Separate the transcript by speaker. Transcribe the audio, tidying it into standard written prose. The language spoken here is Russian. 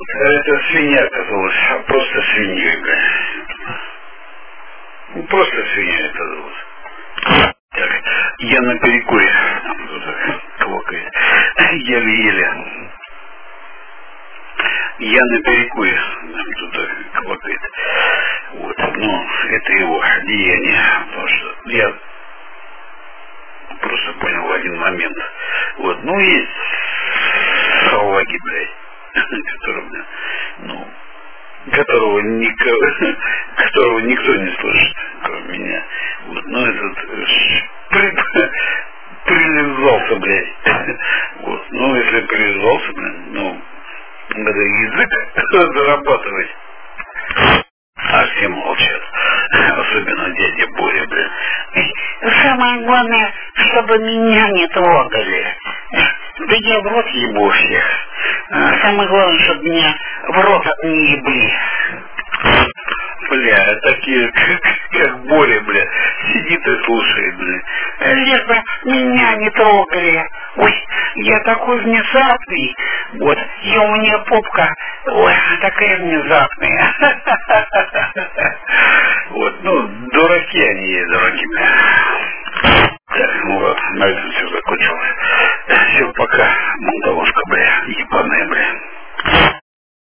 Speaker 1: эта свинья оказалась просто свиньей, бля. Ну, просто свинья оказалась. Так, я на перекуре. Там кто-то квакает. Еле-еле. Я на перекуре. Там кто-то квакает. Вот, ну, это его деяние. Потому что я просто понял в один момент. Вот, ну, есть салаги, блядь, которого никто не слышит, кроме меня. Вот, но этот прилизался, блядь. Вот, ну, если прилизался, блядь, ну, надо язык зарабатывать. А все молчат. Особенно дядя Боря, блядь. Самое главное, чтобы меня не трогали. Да я в рот ебу всех. Самое главное, чтобы меня в рот не ебли. Бля, такие, как Боря, бля, сидит и слушает, бля. Лишь бы меня не трогали. Ой, я такой внезапный. Вот, и у меня попка, ой, такая внезапная. Вот, ну, дураки они, дураки, бля.